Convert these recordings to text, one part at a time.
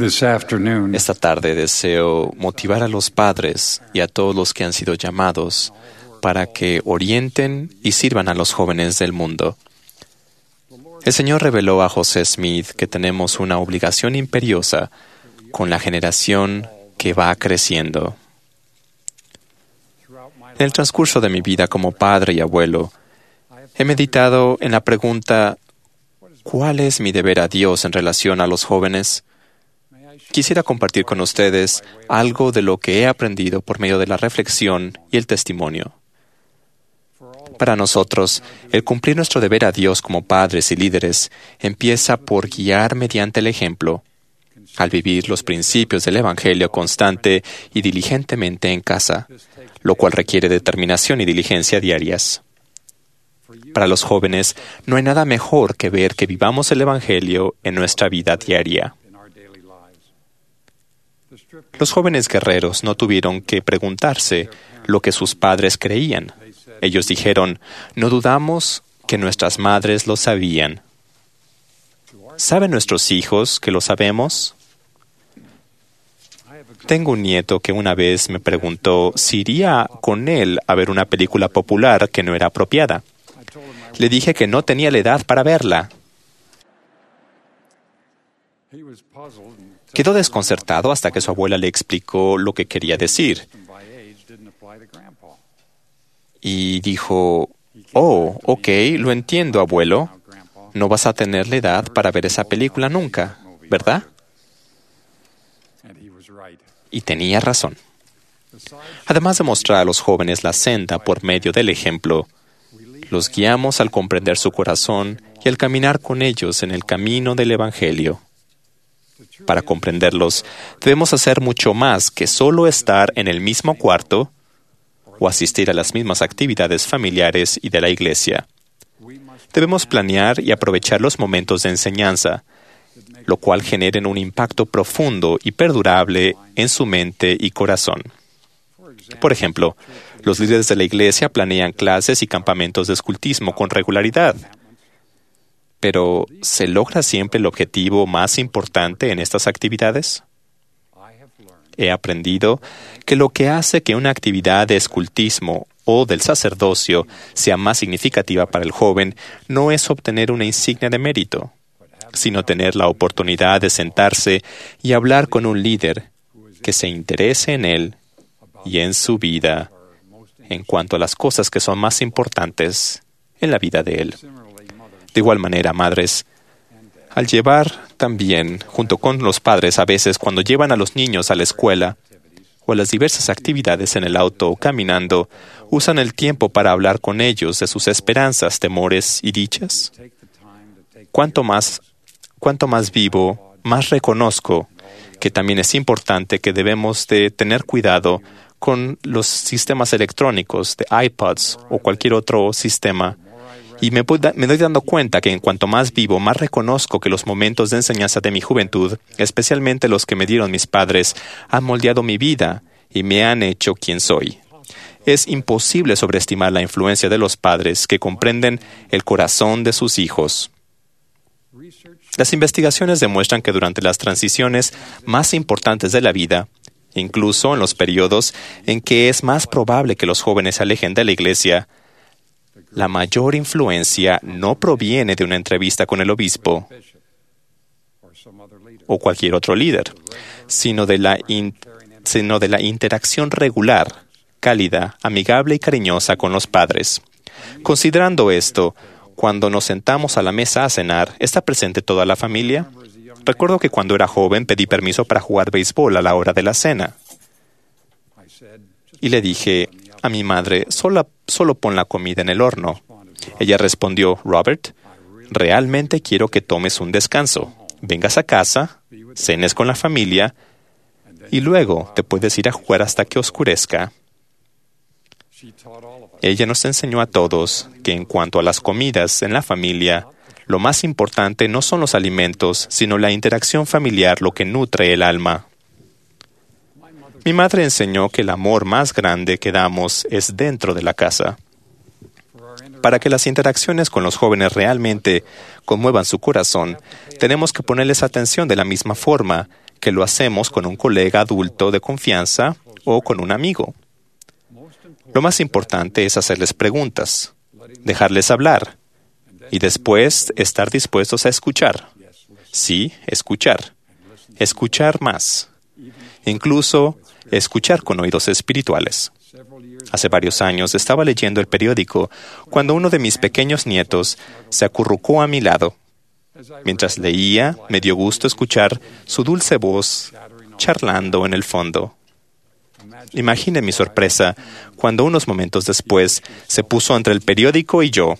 This afternoon, Esta tarde deseo motivar a los padres y a todos los que han sido llamados para que orienten y sirvan a los jóvenes del mundo. El Señor reveló a José Smith que tenemos una obligación imperiosa con la generación que va creciendo. En el transcurso de mi vida como padre y abuelo, he meditado en la pregunta: ¿cuál es mi deber a Dios en relación a los jóvenes? Quisiera compartir con ustedes algo de lo que he aprendido por medio de la reflexión y el testimonio. Para nosotros, el cumplir nuestro deber a Dios como padres y líderes empieza por guiar mediante el ejemplo, al vivir los principios del Evangelio constante y diligentemente en casa, lo cual requiere determinación y diligencia diarias. Para los jóvenes, no hay nada mejor que ver que vivamos el Evangelio en nuestra vida diaria. Los jóvenes guerreros no tuvieron que preguntarse lo que sus padres creían. Ellos dijeron: no dudamos que nuestras madres lo sabían. ¿Saben nuestros hijos que lo sabemos? Tengo un nieto que una vez me preguntó si iría con él a ver una película popular que no era apropiada. Le dije que no tenía la edad para verla. Quedó desconcertado hasta que su abuela le explicó lo que quería decir. Y dijo: oh, ok, lo entiendo, abuelo. No vas a tener la edad para ver esa película nunca, ¿verdad? Y tenía razón. Además de mostrar a los jóvenes la senda por medio del ejemplo, los guiamos al comprender su corazón y al caminar con ellos en el camino del Evangelio. Para comprenderlos, debemos hacer mucho más que solo estar en el mismo cuarto o asistir a las mismas actividades familiares y de la iglesia. Debemos planear y aprovechar los momentos de enseñanza, lo cual generen un impacto profundo y perdurable en su mente y corazón. Por ejemplo, los líderes de la iglesia planean clases y campamentos de escultismo con regularidad. Pero, ¿se logra siempre el objetivo más importante en estas actividades? He aprendido que lo que hace que una actividad de escultismo o del sacerdocio sea más significativa para el joven no es obtener una insignia de mérito, sino tener la oportunidad de sentarse y hablar con un líder que se interese en él y en su vida en cuanto a las cosas que son más importantes en la vida de él. De igual manera, madres, al llevar también, junto con los padres, a veces cuando llevan a los niños a la escuela o a las diversas actividades en el auto o caminando, usan el tiempo para hablar con ellos de sus esperanzas, temores y dichas. Cuanto más vivo, más reconozco que también es importante que debemos de tener cuidado con los sistemas electrónicos de iPods o cualquier otro sistema. Y me doy dando cuenta que en cuanto más vivo, más reconozco que los momentos de enseñanza de mi juventud, especialmente los que me dieron mis padres, han moldeado mi vida y me han hecho quien soy. Es imposible sobreestimar la influencia de los padres que comprenden el corazón de sus hijos. Las investigaciones demuestran que durante las transiciones más importantes de la vida, incluso en los periodos en que es más probable que los jóvenes se alejen de la iglesia, la mayor influencia no proviene de una entrevista con el obispo o cualquier otro líder, sino de la interacción regular, cálida, amigable y cariñosa con los padres. Considerando esto, cuando nos sentamos a la mesa a cenar, ¿está presente toda la familia? Recuerdo que cuando era joven pedí permiso para jugar béisbol a la hora de la cena. Y le dije a mi madre: solo pon la comida en el horno. Ella respondió: Robert, realmente quiero que tomes un descanso. Vengas a casa, cenes con la familia y luego te puedes ir a jugar hasta que oscurezca. Ella nos enseñó a todos que en cuanto a las comidas en la familia, lo más importante no son los alimentos, sino la interacción familiar lo que nutre el alma. Mi madre enseñó que el amor más grande que damos es dentro de la casa. Para que las interacciones con los jóvenes realmente conmuevan su corazón, tenemos que ponerles atención de la misma forma que lo hacemos con un colega adulto de confianza o con un amigo. Lo más importante es hacerles preguntas, dejarles hablar y después estar dispuestos a escuchar. Sí, escuchar. Escuchar más. Incluso escuchar con oídos espirituales. Hace varios años estaba leyendo el periódico cuando uno de mis pequeños nietos se acurrucó a mi lado. Mientras leía, me dio gusto escuchar su dulce voz charlando en el fondo. Imagine mi sorpresa cuando unos momentos después se puso entre el periódico y yo.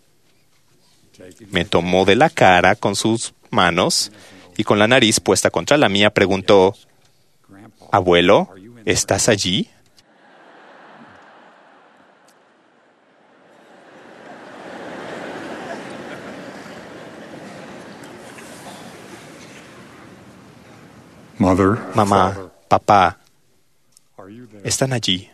Me tomó de la cara con sus manos y con la nariz puesta contra la mía preguntó: «Abuelo, ¿estás allí?» Mamá, papá, ¿están allí?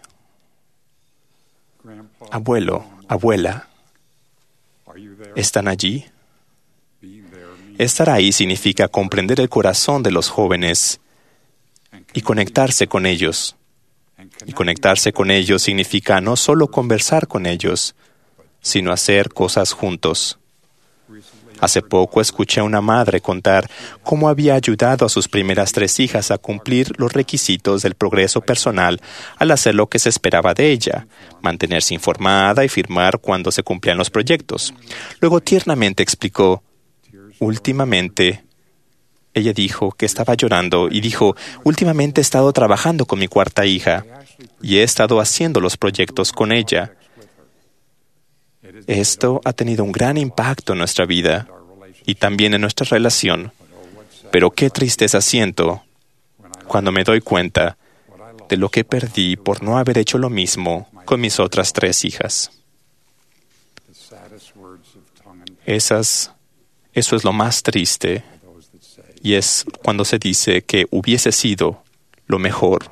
Abuelo, abuela, ¿están allí? Estar ahí significa comprender el corazón de los jóvenes y conectarse con ellos. Y conectarse con ellos significa no solo conversar con ellos, sino hacer cosas juntos. Hace poco escuché a una madre contar cómo había ayudado a sus primeras 3 hijas a cumplir los requisitos del progreso personal al hacer lo que se esperaba de ella, mantenerse informada y firmar cuando se cumplían los proyectos. Luego tiernamente explicó: últimamente, ella dijo que estaba llorando y dijo: últimamente he estado trabajando con mi 4ª hija y he estado haciendo los proyectos con ella. Esto ha tenido un gran impacto en nuestra vida y también en nuestra relación. Pero qué tristeza siento cuando me doy cuenta de lo que perdí por no haber hecho lo mismo con mis otras 3 hijas. Eso es lo más triste, y es cuando se dice que hubiese sido lo mejor.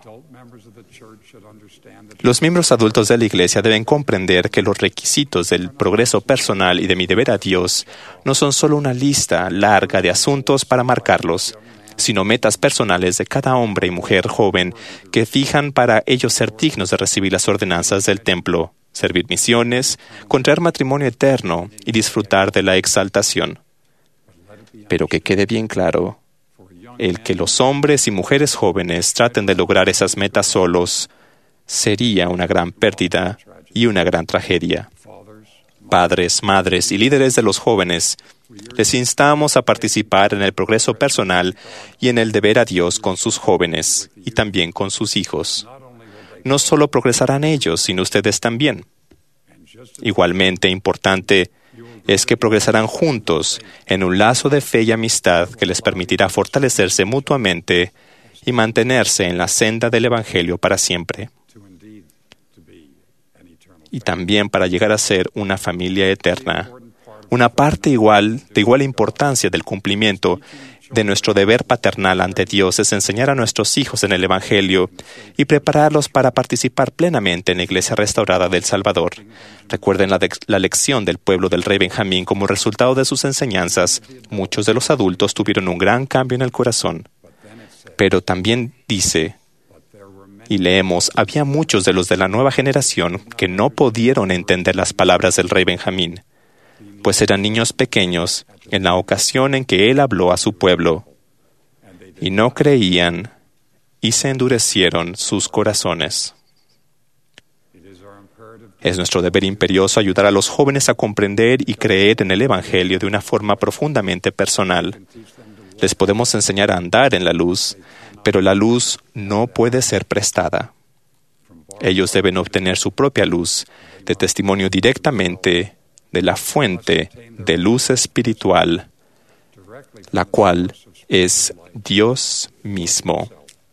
Los miembros adultos de la Iglesia deben comprender que los requisitos del progreso personal y de mi deber a Dios no son solo una lista larga de asuntos para marcarlos, sino metas personales de cada hombre y mujer joven que fijan para ellos ser dignos de recibir las ordenanzas del templo, servir misiones, contraer matrimonio eterno y disfrutar de la exaltación. Pero que quede bien claro, el que los hombres y mujeres jóvenes traten de lograr esas metas solos sería una gran pérdida y una gran tragedia. Padres, madres y líderes de los jóvenes, les instamos a participar en el progreso personal y en el deber a Dios con sus jóvenes y también con sus hijos. No solo progresarán ellos, sino ustedes también. Igualmente importante es que progresarán juntos en un lazo de fe y amistad que les permitirá fortalecerse mutuamente y mantenerse en la senda del Evangelio para siempre. Y también para llegar a ser una familia eterna. Una parte de igual importancia del cumplimiento de nuestro deber paternal ante Dios es enseñar a nuestros hijos en el Evangelio y prepararlos para participar plenamente en la Iglesia restaurada del Salvador. Recuerden la lección del pueblo del rey Benjamín. Como resultado de sus enseñanzas, muchos de los adultos tuvieron un gran cambio en el corazón. Pero también dice, y leemos, había muchos de los de la nueva generación que no pudieron entender las palabras del rey Benjamín, pues eran niños pequeños en la ocasión en que él habló a su pueblo, y no creían, y se endurecieron sus corazones. Es nuestro deber imperioso ayudar a los jóvenes a comprender y creer en el Evangelio de una forma profundamente personal. Les podemos enseñar a andar en la luz, pero la luz no puede ser prestada. Ellos deben obtener su propia luz de testimonio directamente de la fuente de luz espiritual, la cual es Dios mismo,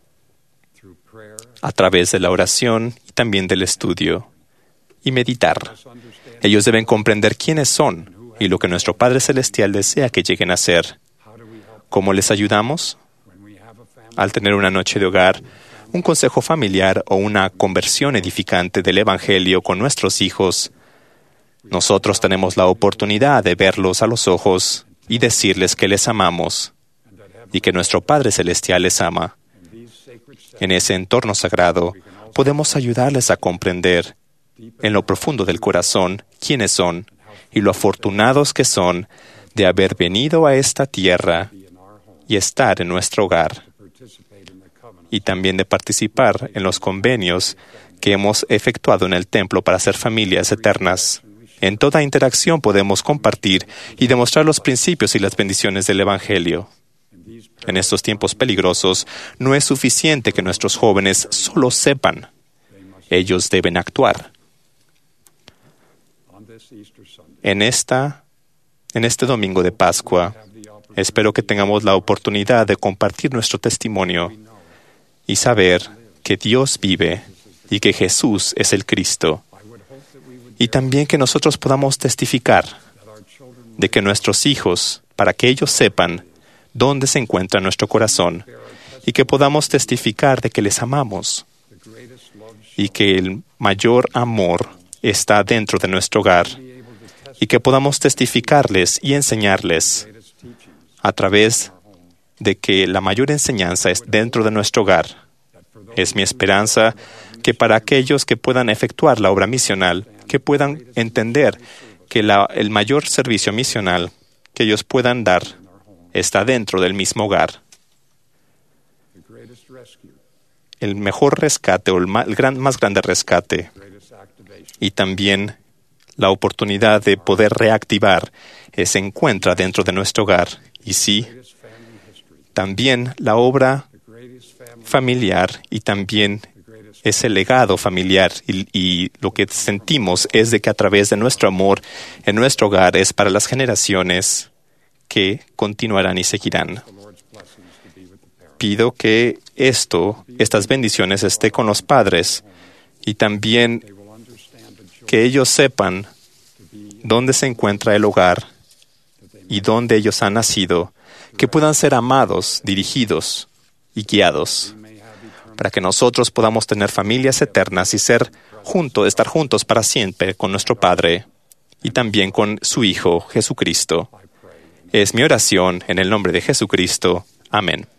a través de la oración y también del estudio y meditar. Ellos deben comprender quiénes son y lo que nuestro Padre Celestial desea que lleguen a ser. ¿Cómo les ayudamos? Al tener una noche de hogar, un consejo familiar o una conversión edificante del Evangelio con nuestros hijos, nosotros tenemos la oportunidad de verlos a los ojos y decirles que les amamos y que nuestro Padre Celestial les ama. En ese entorno sagrado, podemos ayudarles a comprender en lo profundo del corazón quiénes son y lo afortunados que son de haber venido a esta tierra y estar en nuestro hogar, y también de participar en los convenios que hemos efectuado en el templo para ser familias eternas. En toda interacción podemos compartir y demostrar los principios y las bendiciones del Evangelio. En estos tiempos peligrosos, no es suficiente que nuestros jóvenes solo sepan. Ellos deben actuar. En este domingo de Pascua, espero que tengamos la oportunidad de compartir nuestro testimonio y saber que Dios vive y que Jesús es el Cristo. Y también que nosotros podamos testificar de que nuestros hijos, para que ellos sepan dónde se encuentra nuestro corazón, y que podamos testificar de que les amamos y que el mayor amor está dentro de nuestro hogar, y que podamos testificarles y enseñarles a través de que la mayor enseñanza es dentro de nuestro hogar. Es mi esperanza que para aquellos que puedan efectuar la obra misional, que puedan entender que el mayor servicio misional que ellos puedan dar está dentro del mismo hogar. El mejor rescate o el más grande rescate, y también la oportunidad de poder reactivar se encuentra dentro de nuestro hogar. Y sí, también la obra familiar y también ese legado familiar y lo que sentimos es de que a través de nuestro amor en nuestro hogar es para las generaciones que continuarán y seguirán. Pido que estas bendiciones estén con los padres y también que ellos sepan dónde se encuentra el hogar y dónde ellos han nacido, que puedan ser amados, dirigidos y guiados, para que nosotros podamos tener familias eternas y estar juntos para siempre con nuestro Padre y también con su Hijo, Jesucristo. Es mi oración en el nombre de Jesucristo. Amén.